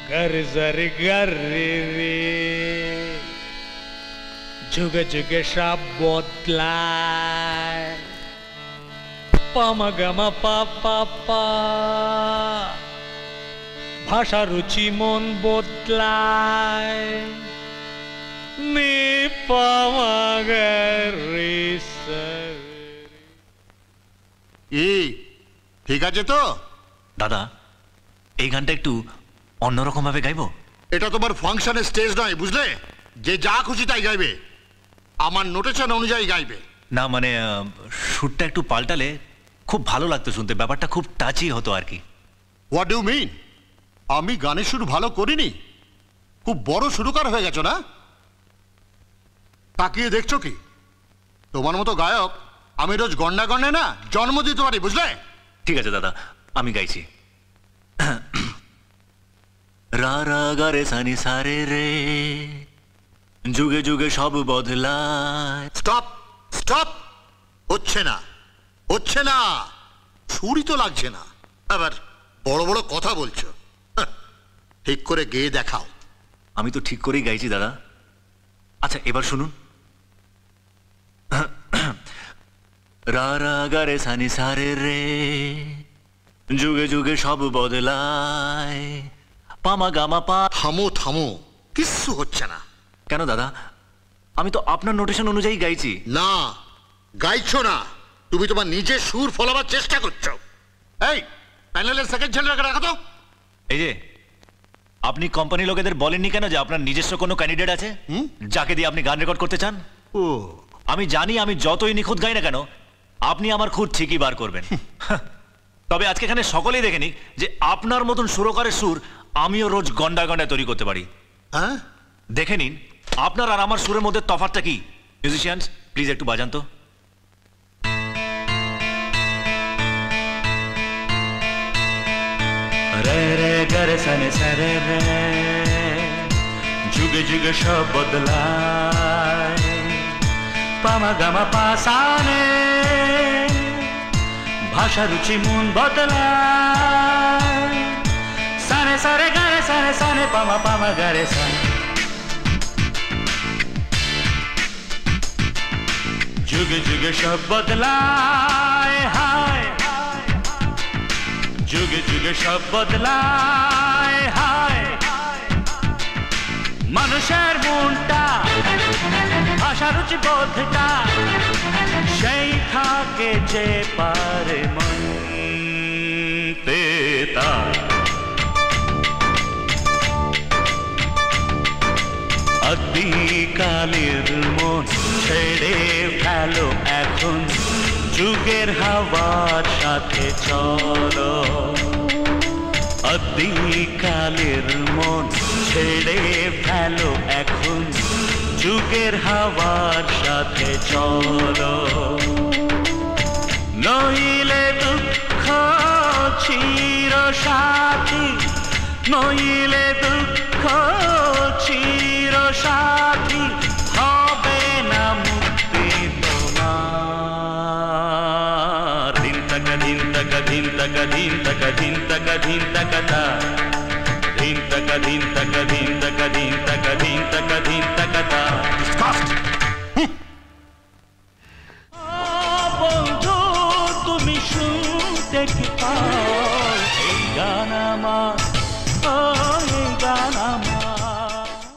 गरे जरे गरे रे जुगे जुगे सब बदलाय पामा गामा पा पा पा भाषा रुचि मन बदलाय नी पामा गरे ঠিক আছে তো দাদা এই গানটা একটু অন্যরকম ভাবে গাইবো। এটা তোমার ফাংশনের স্টেজ নয়, বুঝলে? যে যা খুশি তাই গাইবে, আমার নোটেশন অনুযায়ী গাইবে। না মানে সুরটা একটু পাল্টালে খুব ভালো লাগতো শুনতে, ব্যাপারটা খুব টাচি হতো আর কি। What do mean? আমি গানের সুর ভালো করিনি? খুব বড় সুরকার হয়ে গেছো না? তাকিয়ে দেখছো কি? তোমার মতো গায়ক আমি রোজ গন্ডা গন্ডে না জন্ম দিতে পারি, বুঝলে? ঠিক আছে দাদা, আমি গাইছি। রা রা গা রে সানি সারে রে যুগে যুগে সব বদলায়। স্টপ স্টপ, হচ্ছে না হচ্ছে না, সুরই তো লাগছে না, আবার বড় বড় কথা বলছো। ঠিক করে গেয়ে দেখাও। আমি তো ঠিক করেই গাইছি দাদা। আচ্ছা এবার শুনুন। রা রা গা রে সানি সারে রে যুগে যুগে সব বদলায় পামা গামা পা। থামো থামো, কিচ্ছু হচ্ছে না। কেন দাদা? আমি তো আপনার নোটেশন অনুযায়ী গাইছি। না, গাইছো না, তুমি তোমার নিজের সুর ফলাবার চেষ্টা করছো। এই প্যানেলের সেকেন্ড ছেলেটাকে রাখো তো। এই যে আপনি কোম্পানি লোকেদের বলেননি কেন যে আপনার নিজস্ব কোনো ক্যান্ডিডেট আছে যাকে দিয়ে আপনি গান রেকর্ড করতে চান? ও, আমি জানি আমি যতই নিখুঁত গাই না কেন আপনি আমার খুঁত ঠিকই বার করবেন। তবে আজকে এখানে সকলেই দেখেনি যে আপনার মতন সুরকারের সুর আমিও রোজ গন্ডা গন্ডায় তৈরি করতে পারি। হ্যাঁ, দেখে নিন আপনার আর আমার সুরের মধ্যে তফাৎটা কি। মিউজিশিয়ানস প্লিজ একটু বাজান তো। রে রে গরে সনে সরে রে যুগে যুগে সব বদলায় পামা গামা পাসানে ভাষা রুচি মন বদলায় সানে সারে গারে সানে সানে পামা পামা গারে সানে যুগে যুগে সব বদলায় হায় যুগে যুগে সব বদলায় হায় মানুষের মনটা ভাষা রুচি বোধটা সেই থাকে যে পারে মানতে তার আদিকালের মন ছেড়ে ফেলো এখন যুগের হাওয়ার সাথে চলো। আদিকালের মন ছেড়ে ফেলো এখন যুগের হাওয়ার সাথে চলো। নইলে দুঃখ চির সাথী, নইলে দুঃখ চির সাথী হবে না মুক্তি তোমার। দিন তক দিন তক দিন তক দিন তক দিন তক দিন তক তা দিন তক দিন তক দিন তক দিন তক দিন তক দিন তক তা। বন্ধু তুমি শুনতে কি পাও এই গান আমার